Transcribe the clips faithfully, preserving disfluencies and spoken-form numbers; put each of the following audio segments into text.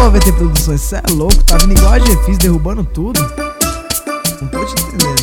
Ó, V T Produções, cê é louco, tá vindo igual a G-Fiz, derrubando tudo. Não tô te entendendo.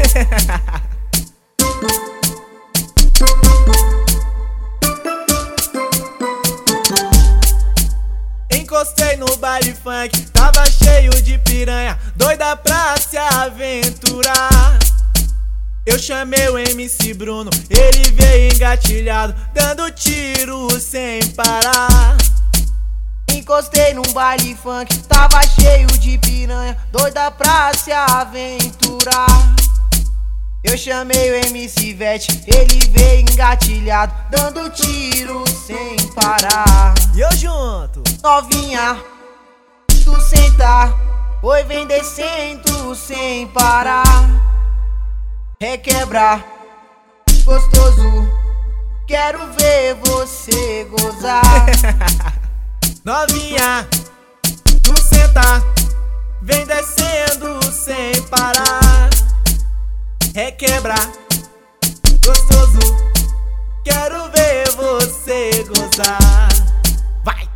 Encostei no baile funk, tava cheio de piranha, doida pra se aventurar. Eu chamei o M C Bruno, ele veio engatilhado, dando tiro sem parar. Encostei num baile funk, tava cheio de piranha, doida pra se aventurar. Eu chamei o M C Vete, ele veio engatilhado, dando tiro sem parar. E eu junto. Novinha, tu senta, oi vem descendo sem parar. Requebrar, gostoso, quero ver você gozar. Novinha, tu senta, vem descendo sem parar. Requebrar, gostoso, quero ver você gozar. Vai!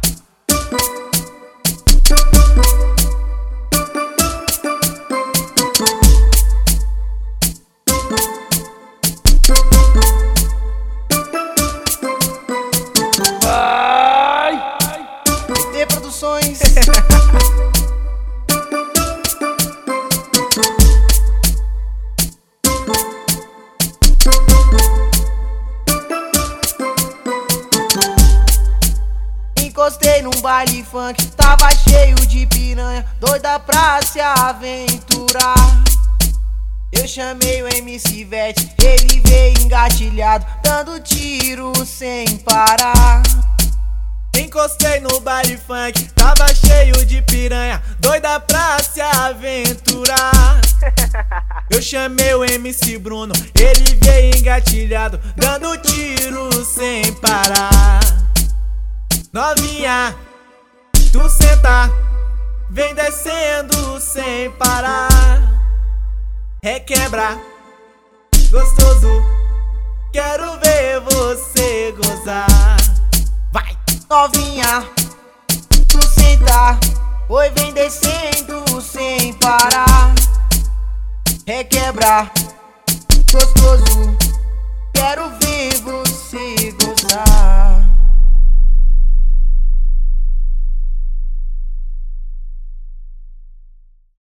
V T Produções. Encostei num baile funk, tava cheio de piranha, doida pra se aventurar. Eu chamei o M C Vete, ele veio engatilhado, dando tiro sem parar. Encostei no baile funk, tava cheio de piranha, doida pra se aventurar. Eu chamei o M C Bruno, ele veio engatilhado, dando tiro sem parar. Novinha, tu senta, vem descendo sem parar. Requebra, gostoso, quero ver você gozar. Vai! Novinha, tu senta, oi vem descendo sem parar. Requebra, gostoso, quero ver